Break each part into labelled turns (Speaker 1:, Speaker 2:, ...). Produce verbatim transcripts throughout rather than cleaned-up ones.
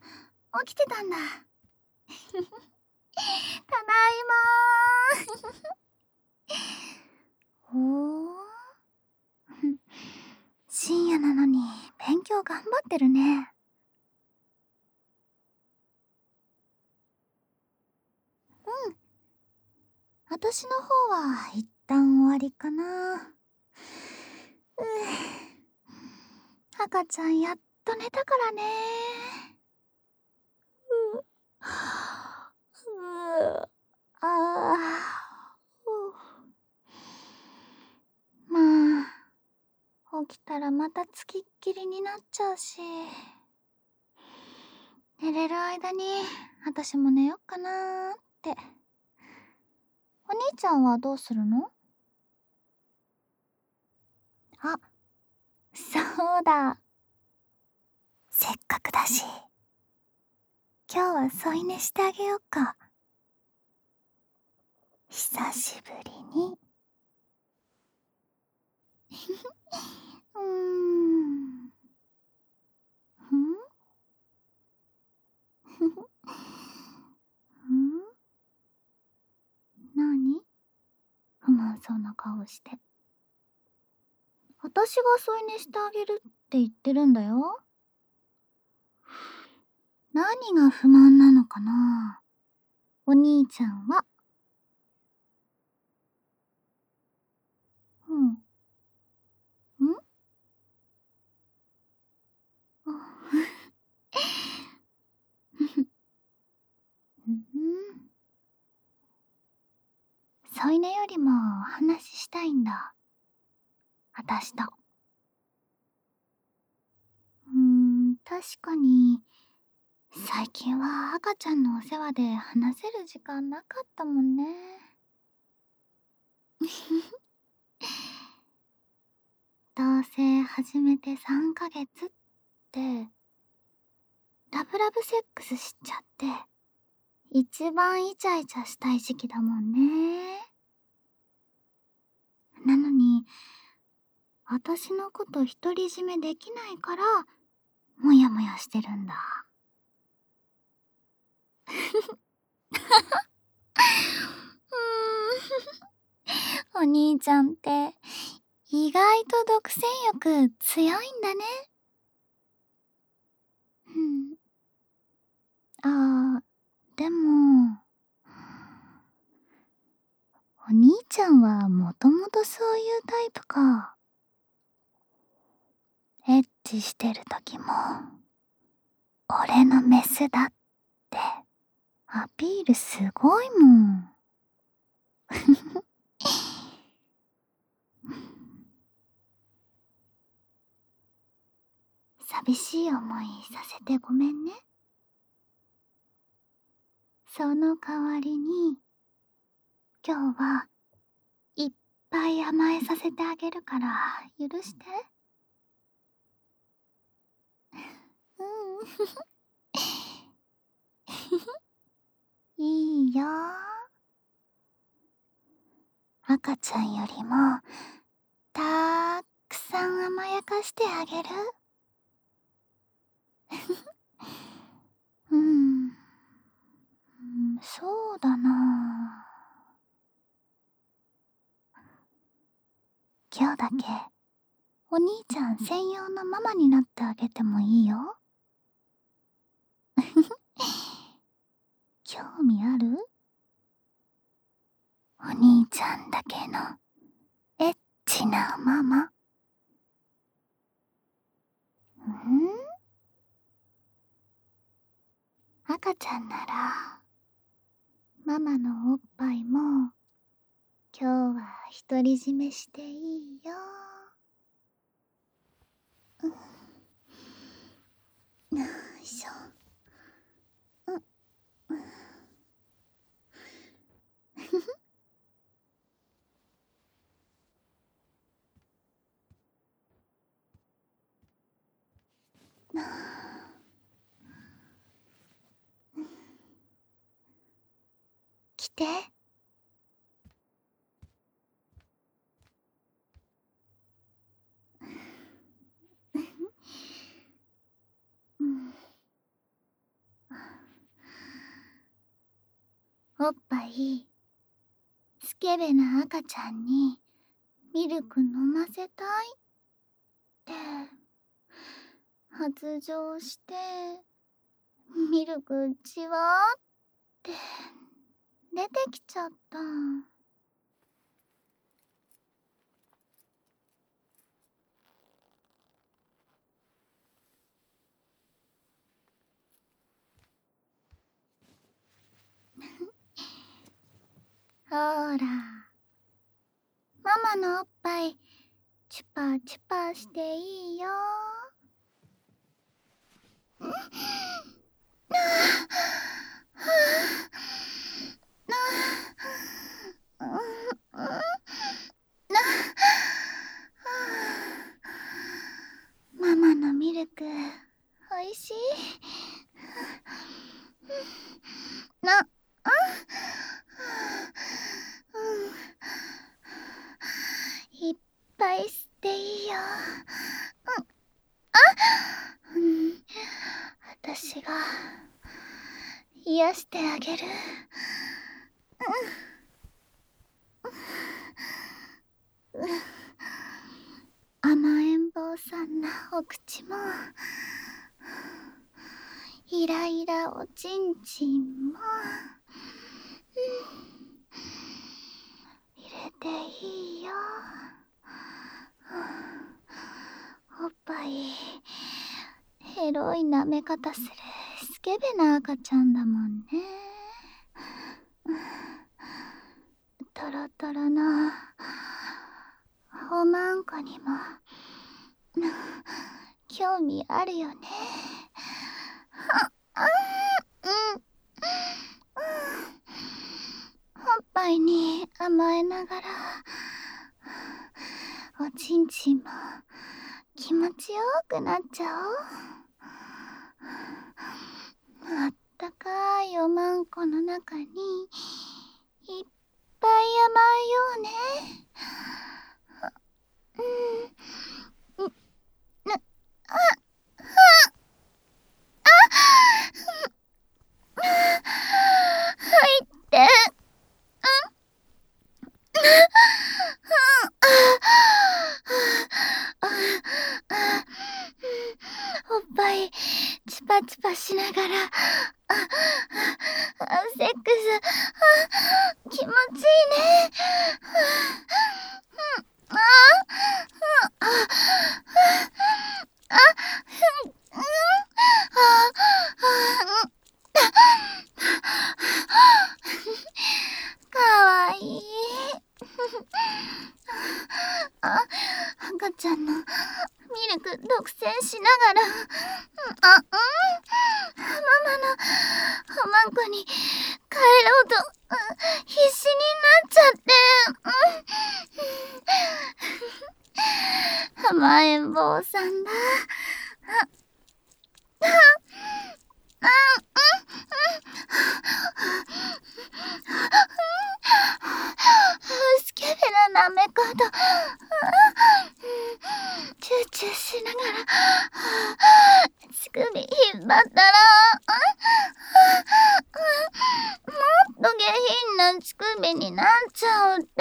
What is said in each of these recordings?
Speaker 1: 起きてたんだ。ただいまー。おー。深夜なのに勉強頑張ってるね。うん。私の方は一旦終わりかな。うぅ。赤ちゃんやっと寝たからね。うぅ。うぅ。ああ。まあ、起きたらまたつきっきりになっちゃうし。寝れる間に私も寝よっかなーって。お兄ちゃんはどうするの？あ、そうだ。せっかくだし、今日は添い寝してあげよっか。久しぶりに。うーん。ふん？ふふ。ん？なに？不満そうな顔して。私が添い寝してあげるって言ってるんだよ。何が不満なのかな？お兄ちゃんは。うん。ん？あ、ふふ。ふん。添い寝よりもお話ししたいんだ。あたしと。うーん、確かに、最近は赤ちゃんのお世話で話せる時間なかったもんね。同棲始めてさんかげつって、ラブラブセックスしちゃって、一番イチャイチャしたい時期だもんね。なのに、私のこと独り占めできないから、もやもやしてるんだ。うーん。お兄ちゃんって、意外と独占欲強いんだね。うん。ああ、でも、お兄ちゃんはもともとそういうタイプか。エッチしてる時も、俺のメスだってアピールすごいもん。寂しい思いさせてごめんね。その代わりに、今日はいっぱい甘えさせてあげるから許して。うん。いいよ。赤ちゃんよりもたーくさん甘やかしてあげる。うん、うん、そうだな。今日だけお兄ちゃん専用のママになってあげてもいいよ。興味ある？お兄ちゃんだけのエッチなママ。うん？赤ちゃんならママのおっぱいも今日は独り占めしていいよ。うん、よいしょ。うん、うん。ふふ。来て。うん。 おっぱいスケベな赤ちゃんにミルク飲ませたいって発情して、ミルクじわーって出てきちゃった。ほーら、ママのおっぱいチュパチュパしていいよ。ママのミルクおいしい。な、あ、いっぱい吸っていいよ。うん、あ、うん、私が癒してあげる。うん、甘えん坊さんなお口も、イライラおちんちんも、入れていいよ。おっぱいエロい舐め方するスケベな赤ちゃんだもんね。トロトロのおまんこにも興味あるよね。うん、おっぱいに甘えながらおちんちんも気持ちよくなっちゃおう。あったかいおまんこの中にいっぱい甘えようね。うん、ん、な、あ、あ、あ、入って、うん、おっぱいチパチパしながら、あ、あ、セックス、気持ちいいね。あ、あ、あ、うん、かわいい。あ、赤ちゃんのミルク独占しながら、あ、うん、ママのおまんこに帰ろうと必死になっちゃって、うん、甘えん坊さんだ。あ、あ、あ、スケベな舐め方、チューチューしながら乳首引っ張ったら、もっと下品な乳首になっちゃうって。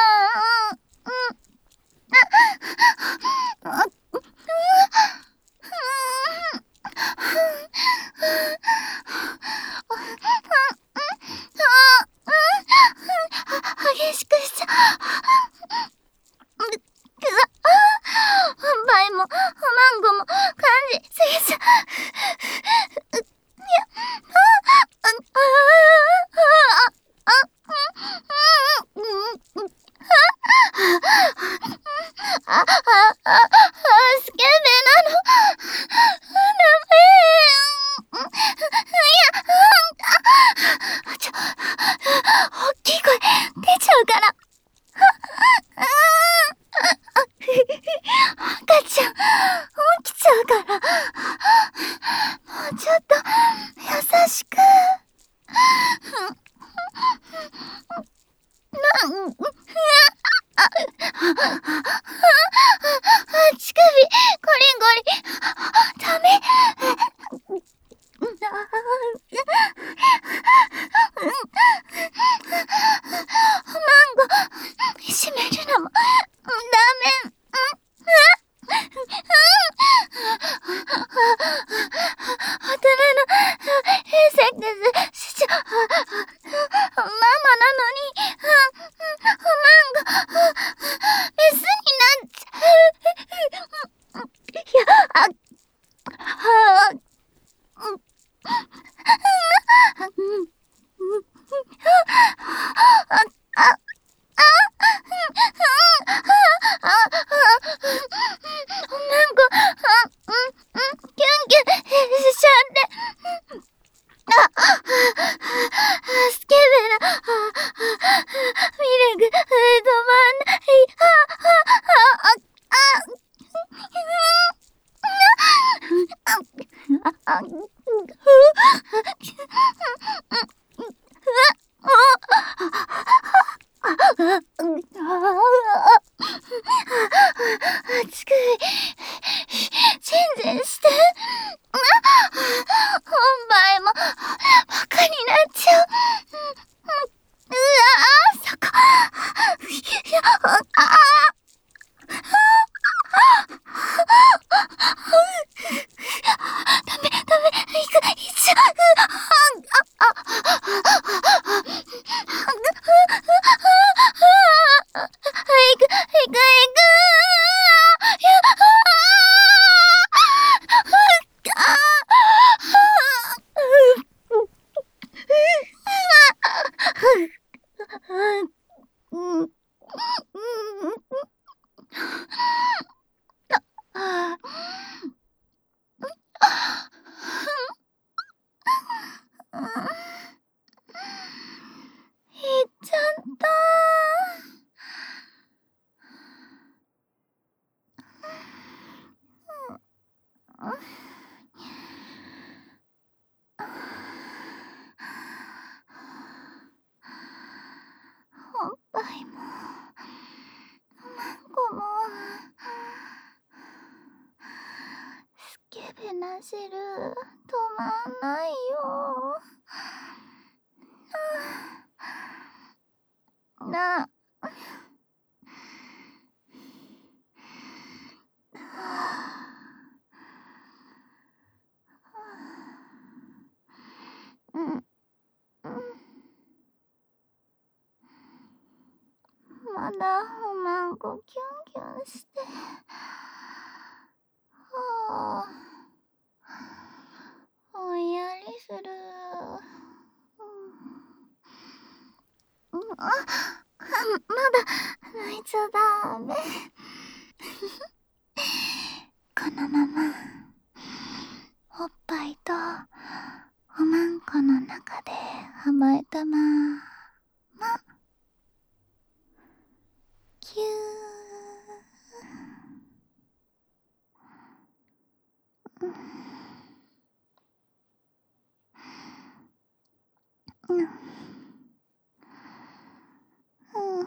Speaker 1: 激しくしちゃう。おっぱいもおまんこも感じすぎちゃう。あ、あ、あ、スケベなの。ダメ。いや、ちょ、大きい声出ちゃうから。赤ちゃん起きちゃうから、もうちょっと優しく。なん、あ、乳首ゴリゴリダメ。 だもん。ダメ。大人のセックスしちゃママなのにマンがメスになっちゃう。いや、あ、はあ、なんか、キュンキュンしちゃって。あ、スケベなミルク止まんない。あ、あ、あ、あ、あ、あ、熱く全然して本番もバカになっちゃう。うわー、そこああダメダメ、いく、いっちゃう。あああいく、いく、いく。いや、いっちゃった。おっぱいもマンコもスケベな汁止まんないよ。なうん、うん、まだおまんこキュンキュンして。はあ、ぼんやりする。うん、あ、まだ泣いちゃダメ。このままおっぱいとおまんこの中で甘えたままキュー。うん、うん、うん、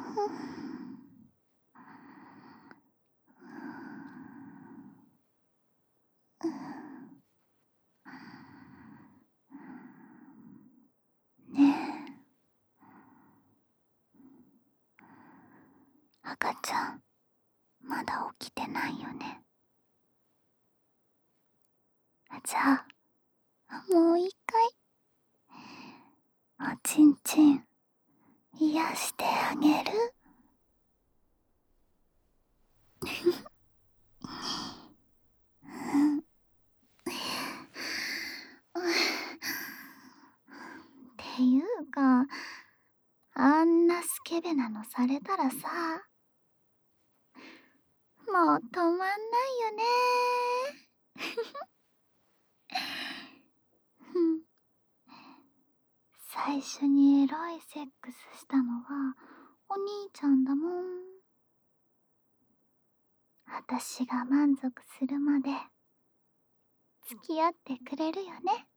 Speaker 1: ねえ、赤ちゃんまだ起きてないよね。じゃあもう一回おちんちん癒してあげる。っていうか、あんなスケベなのされたらさ、もう止まんないよね。最初にエロいセックスしたのはお兄ちゃんだもん。私が満足するまで付き合ってくれるよね。